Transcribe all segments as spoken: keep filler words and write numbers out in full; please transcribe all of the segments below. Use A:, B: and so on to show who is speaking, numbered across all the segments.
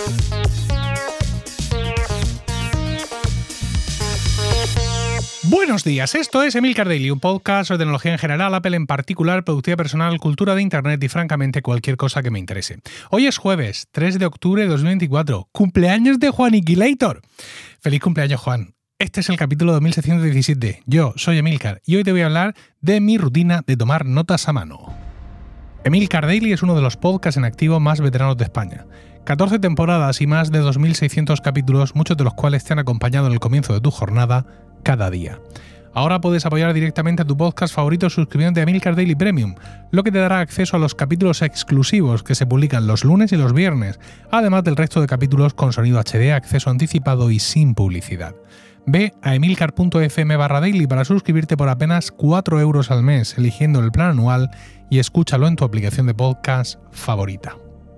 A: Buenos días, esto es Emilcar Daily, un podcast sobre tecnología en general, Apple en particular, productividad personal, cultura de internet y francamente cualquier cosa que me interese. Hoy es jueves, tres de octubre de dos mil veinticuatro, cumpleaños de Juaniquilator. Feliz cumpleaños, Juan. Este es el capítulo dos mil seiscientos diecisiete. Yo soy Emilcar y hoy te voy a hablar de mi rutina de tomar notas a mano. Emilcar Daily es uno de los podcasts en activo más veteranos de España. catorce temporadas y más de dos mil seiscientos capítulos, muchos de los cuales te han acompañado en el comienzo de tu jornada cada día. Ahora puedes apoyar directamente a tu podcast favorito suscribiéndote a Emilcar Daily Premium, lo que te dará acceso a los capítulos exclusivos que se publican los lunes y los viernes, además del resto de capítulos con sonido H D, acceso anticipado y sin publicidad. Ve a emilcar.fm barra daily para suscribirte por apenas cuatro euros al mes, eligiendo el plan anual y escúchalo en tu aplicación de podcast favorita.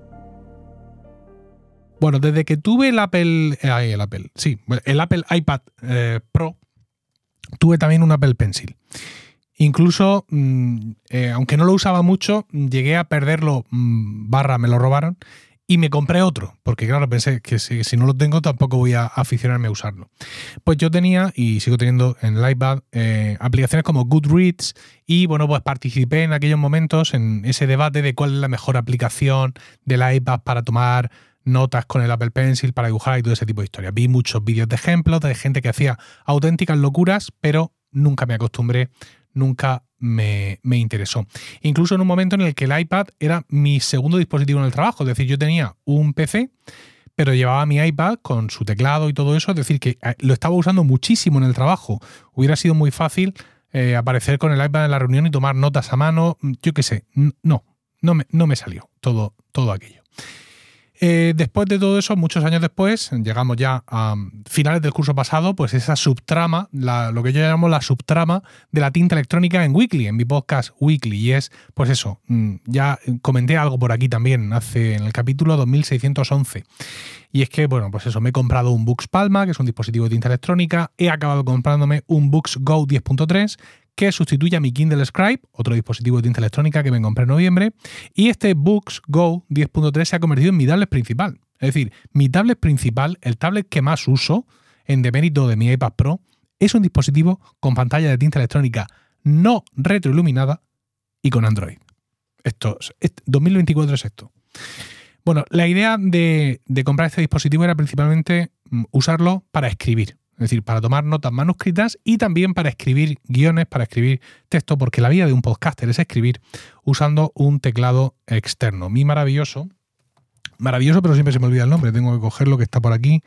A: Bueno, desde que tuve el Apple, eh, el Apple, sí, el Apple iPad eh, Pro, tuve también un Apple Pencil. Incluso, mmm, eh, aunque no lo usaba mucho, llegué a perderlo, mmm, barra me lo robaron, y me compré otro, porque claro, pensé que si, si no lo tengo tampoco voy a aficionarme a usarlo. Pues yo tenía, y sigo teniendo en el iPad, eh, aplicaciones como Goodreads, y bueno, pues participé en aquellos momentos en ese debate de cuál es la mejor aplicación del iPad para tomar notas con el Apple Pencil, para dibujar y todo ese tipo de historias. Vi muchos vídeos de ejemplos de gente que hacía auténticas locuras, pero nunca me acostumbré, nunca me, me interesó. Incluso en un momento en el que el iPad era mi segundo dispositivo en el trabajo, es decir, yo tenía un P C, pero llevaba mi iPad con su teclado y todo eso, es decir, que lo estaba usando muchísimo en el trabajo. Hubiera sido muy fácil eh, aparecer con el iPad en la reunión y tomar notas a mano, yo qué sé, no, no me, no me salió todo, todo aquello. Eh, después de todo eso, muchos años después, llegamos ya a finales del curso pasado, pues esa subtrama, la, lo que yo llamo la subtrama de la tinta electrónica en Weekly, en mi podcast Weekly, y es, pues eso, ya comenté algo por aquí también, hace en el capítulo dos mil seiscientos once, y es que, bueno, pues eso, me he comprado un Boox Palma, que es un dispositivo de tinta electrónica, he acabado comprándome un Boox Go diez punto tres, que sustituye a mi Kindle Scribe, otro dispositivo de tinta electrónica que me compré en noviembre, y este Boox Go diez punto tres se ha convertido en mi tablet principal. Es decir, mi tablet principal, el tablet que más uso, en demérito de mi iPad Pro, es un dispositivo con pantalla de tinta electrónica no retroiluminada y con Android. Esto, dos mil veinticuatro es esto. Bueno, la idea de, de comprar este dispositivo era principalmente usarlo para escribir. Es decir, para tomar notas manuscritas y también para escribir guiones, para escribir texto, porque la vida de un podcaster es escribir usando un teclado externo. Mi maravilloso, maravilloso, pero siempre se me olvida el nombre, tengo que coger lo que está por aquí,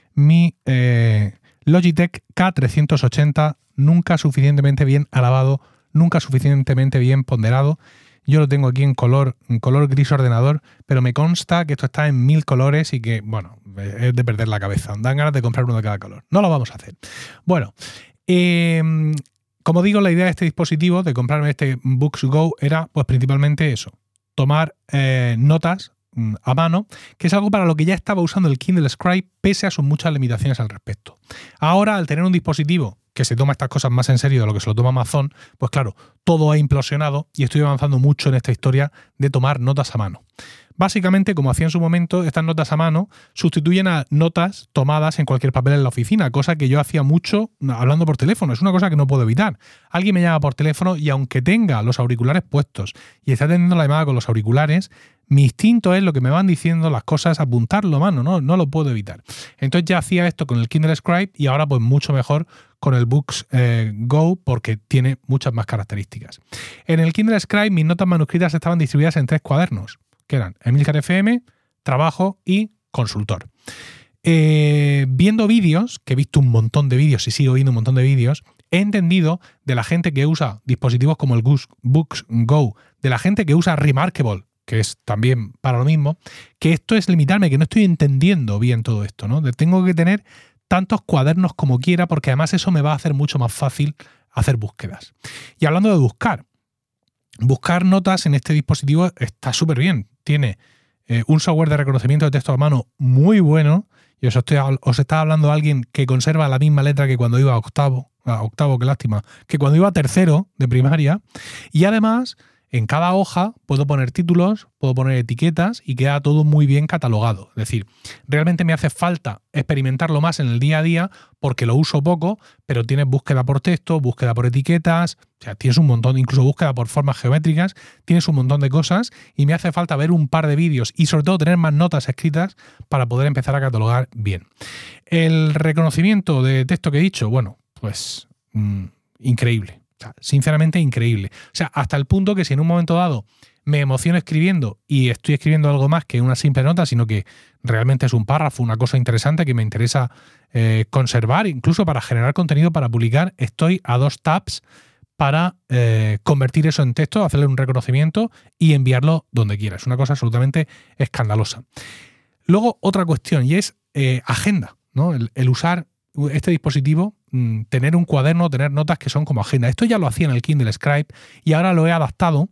A: mi eh, Logitech K trescientos ochenta, nunca suficientemente bien alabado, nunca suficientemente bien ponderado. Yo lo tengo aquí en color, en color gris ordenador, pero me consta que esto está en mil colores y que, bueno, es de perder la cabeza. Dan ganas de comprar uno de cada color. No lo vamos a hacer. Bueno, eh, como digo, la idea de este dispositivo, de comprarme este Boox Go, era pues principalmente eso, tomar eh, notas a mano, que es algo para lo que ya estaba usando el Kindle Scribe, pese a sus muchas limitaciones al respecto. Ahora, al tener un dispositivo que se toma estas cosas más en serio de lo que se lo toma Amazon, pues claro, todo ha implosionado y estoy avanzando mucho en esta historia de tomar notas a mano. Básicamente, como hacía en su momento, estas notas a mano sustituyen a notas tomadas en cualquier papel en la oficina, cosa que yo hacía mucho hablando por teléfono. Es una cosa que no puedo evitar. Alguien me llama por teléfono y aunque tenga los auriculares puestos y esté atendiendo la llamada con los auriculares, mi instinto es lo que me van diciendo las cosas, apuntarlo a mano, no, no lo puedo evitar. Entonces ya hacía esto con el Kindle Scribe y ahora pues mucho mejor con el Boox eh, Go porque tiene muchas más características. En el Kindle Scribe mis notas manuscritas estaban distribuidas en tres cuadernos, que eran Emilcar F M, Trabajo y Consultor. Eh, viendo vídeos, que he visto un montón de vídeos y sigo viendo un montón de vídeos, he entendido de la gente que usa dispositivos como el Boox Go, de la gente que usa Remarkable, que es también para lo mismo, que esto es limitarme, que no estoy entendiendo bien todo esto, ¿no? De tengo que tener tantos cuadernos como quiera, porque además eso me va a hacer mucho más fácil hacer búsquedas. Y hablando de buscar, buscar notas en este dispositivo está súper bien. Tiene eh, un software de reconocimiento de texto a mano muy bueno, y os, estoy, os está hablando alguien que conserva la misma letra que cuando iba a octavo, a octavo, qué lástima, que cuando iba a tercero de primaria, y además en cada hoja puedo poner títulos, puedo poner etiquetas y queda todo muy bien catalogado. Es decir, realmente me hace falta experimentarlo más en el día a día porque lo uso poco, pero tienes búsqueda por texto, búsqueda por etiquetas, o sea, tienes un montón, incluso búsqueda por formas geométricas, tienes un montón de cosas y me hace falta ver un par de vídeos y sobre todo tener más notas escritas para poder empezar a catalogar bien. El reconocimiento de texto que he dicho, bueno, pues mmm, increíble. Sinceramente increíble. O sea, hasta el punto que si en un momento dado me emociono escribiendo y estoy escribiendo algo más que una simple nota, sino que realmente es un párrafo, una cosa interesante que me interesa eh, conservar, incluso para generar contenido para publicar, estoy a dos taps para eh, convertir eso en texto, hacerle un reconocimiento y enviarlo donde quiera. Es una cosa absolutamente escandalosa. Luego, otra cuestión, y es eh, agenda, ¿no? El, el usar este dispositivo, mmm, tener un cuaderno, tener notas que son como agenda. Esto ya lo hacía en el Kindle Scribe y ahora lo he adaptado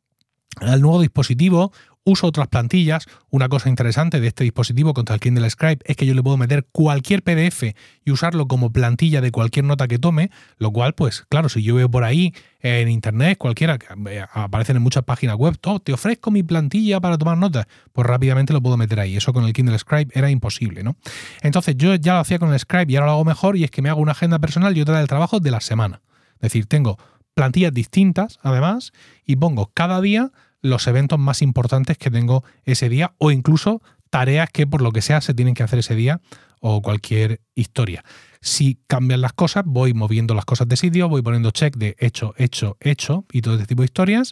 A: al nuevo dispositivo. Uso otras plantillas. Una cosa interesante de este dispositivo contra el Kindle Scribe es que yo le puedo meter cualquier P D F y usarlo como plantilla de cualquier nota que tome, lo cual, pues claro, si yo veo por ahí en internet, cualquiera, que aparecen en muchas páginas web, oh, te ofrezco mi plantilla para tomar notas, pues rápidamente lo puedo meter ahí. Eso con el Kindle Scribe era imposible, ¿no? Entonces yo ya lo hacía con el Scribe y ahora lo hago mejor, y es que me hago una agenda personal y otra del trabajo de la semana. Es decir, tengo plantillas distintas, además, y pongo cada día los eventos más importantes que tengo ese día o incluso tareas que por lo que sea se tienen que hacer ese día o cualquier historia. Si cambian las cosas, voy moviendo las cosas de sitio, voy poniendo check de hecho, hecho, hecho y todo este tipo de historias.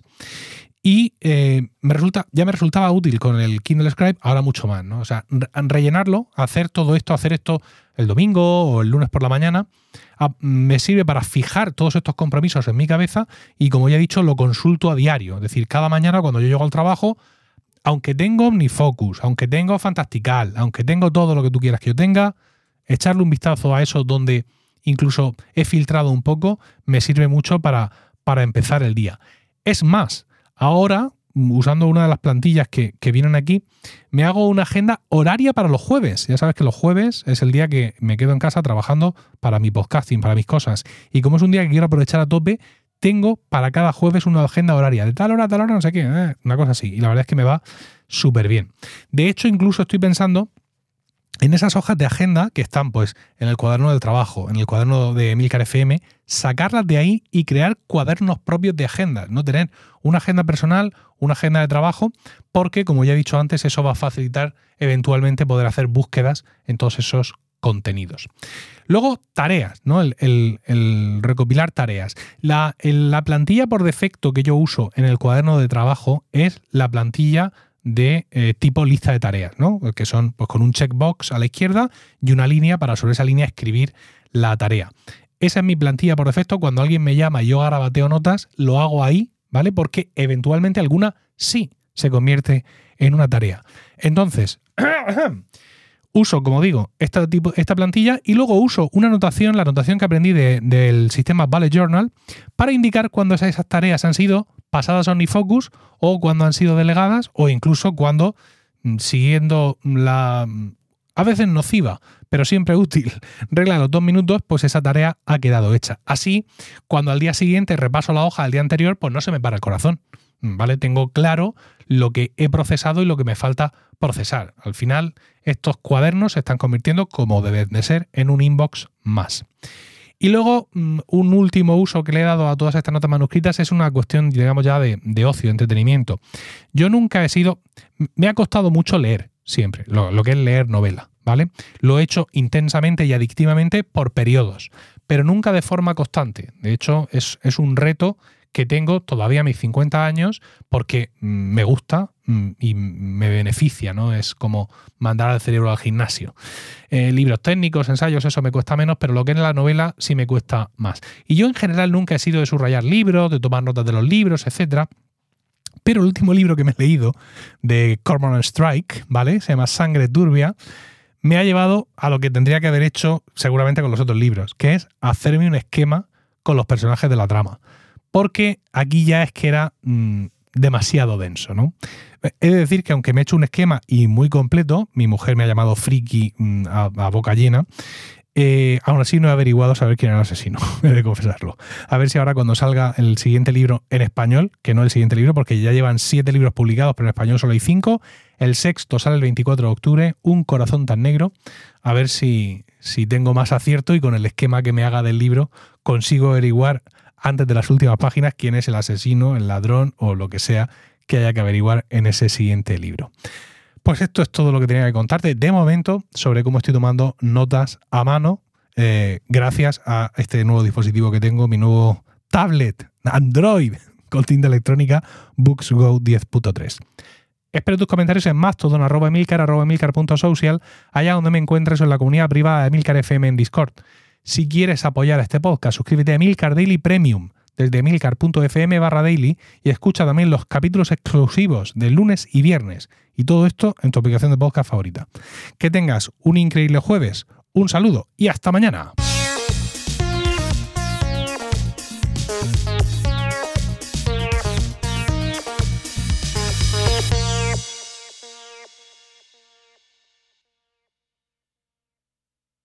A: Y eh, me resulta, ya me resultaba útil con el Kindle Scribe, ahora mucho más, ¿no? O sea, re- rellenarlo, hacer todo esto, hacer esto el domingo o el lunes por la mañana, a, me sirve para fijar todos estos compromisos en mi cabeza y, como ya he dicho, lo consulto a diario. Es decir, cada mañana cuando yo llego al trabajo, aunque tengo OmniFocus, aunque tengo Fantastical, aunque tengo todo lo que tú quieras que yo tenga, echarle un vistazo a eso donde incluso he filtrado un poco, me sirve mucho para, para empezar el día. Es más, ahora, usando una de las plantillas que, que vienen aquí, me hago una agenda horaria para los jueves. Ya sabes que los jueves es el día que me quedo en casa trabajando para mi podcasting, para mis cosas. Y como es un día que quiero aprovechar a tope, tengo para cada jueves una agenda horaria. De tal hora a tal hora, no sé qué, eh, una cosa así. Y la verdad es que me va súper bien. De hecho, incluso estoy pensando en esas hojas de agenda que están pues en el cuaderno del trabajo, en el cuaderno de Emilcar F M, sacarlas de ahí y crear cuadernos propios de agenda, no tener una agenda personal, una agenda de trabajo, porque, como ya he dicho antes, eso va a facilitar eventualmente poder hacer búsquedas en todos esos contenidos. Luego, tareas, ¿no? El, el, el recopilar tareas. La, el, la plantilla por defecto que yo uso en el cuaderno de trabajo es la plantilla de eh, tipo lista de tareas, ¿no? Que son pues con un checkbox a la izquierda y una línea para sobre esa línea escribir la tarea. Esa es mi plantilla por defecto. Cuando alguien me llama y yo garabateo notas, lo hago ahí, ¿vale? Porque eventualmente alguna sí se convierte en una tarea. Entonces, uso, como digo, esta, tipo, esta plantilla y luego uso una anotación, la anotación que aprendí de, del sistema Bullet Journal, para indicar cuando esas, esas tareas han sido pasadas a OmniFocus o cuando han sido delegadas o incluso cuando, siguiendo la, a veces nociva, pero siempre útil, regla de los dos minutos, pues esa tarea ha quedado hecha. Así, cuando al día siguiente repaso la hoja del día anterior, pues no se me para el corazón, ¿vale? Tengo claro lo que he procesado y lo que me falta procesar. Al final, estos cuadernos se están convirtiendo, como deben de ser, en un inbox más. Y luego, un último uso que le he dado a todas estas notas manuscritas es una cuestión, digamos, ya de, de ocio, de entretenimiento. Yo nunca he sido... Me ha costado mucho leer, siempre, lo, lo que es leer novela, ¿vale? Lo he hecho intensamente y adictivamente por periodos, pero nunca de forma constante. De hecho, es, es un reto que tengo todavía a mis cincuenta años porque me gusta y me beneficia, ¿no? Es como mandar al cerebro al gimnasio. Eh, libros técnicos, ensayos, eso me cuesta menos, pero lo que es la novela sí me cuesta más. Y yo en general nunca he sido de subrayar libros, de tomar notas de los libros, etcétera. Pero el último libro que me he leído, de Cormoran Strike, ¿vale? Se llama Sangre Turbia, me ha llevado a lo que tendría que haber hecho seguramente con los otros libros, que es hacerme un esquema con los personajes de la trama. Porque aquí ya es que era mmm, demasiado denso, ¿no? He de decir que aunque me he hecho un esquema y muy completo, mi mujer me ha llamado friki mmm, a, a boca llena, Eh, aún así no he averiguado saber quién era el asesino, he de confesarlo. A ver si ahora cuando salga el siguiente libro en español, que no el siguiente libro, porque ya llevan siete libros publicados, pero en español solo hay cinco. El sexto sale el veinticuatro de octubre, Un corazón tan negro. A ver si, si tengo más acierto y con el esquema que me haga del libro consigo averiguar antes de las últimas páginas quién es el asesino, el ladrón o lo que sea que haya que averiguar en ese siguiente libro. Pues esto es todo lo que tenía que contarte de momento sobre cómo estoy tomando notas a mano eh, gracias a este nuevo dispositivo que tengo, mi nuevo tablet Android con tinta electrónica BooksGo diez punto tres. Espero tus comentarios en mastodon, arroba emilcar, arroba emilcar punto social, allá donde me encuentres en la comunidad privada de Emilcar F M en Discord. Si quieres apoyar a este podcast, suscríbete a Emilcar Daily Premium desde emilcar.fm barra daily y escucha también los capítulos exclusivos de lunes y viernes. Y todo esto en tu aplicación de podcast favorita. Que tengas un increíble jueves, un saludo y hasta mañana.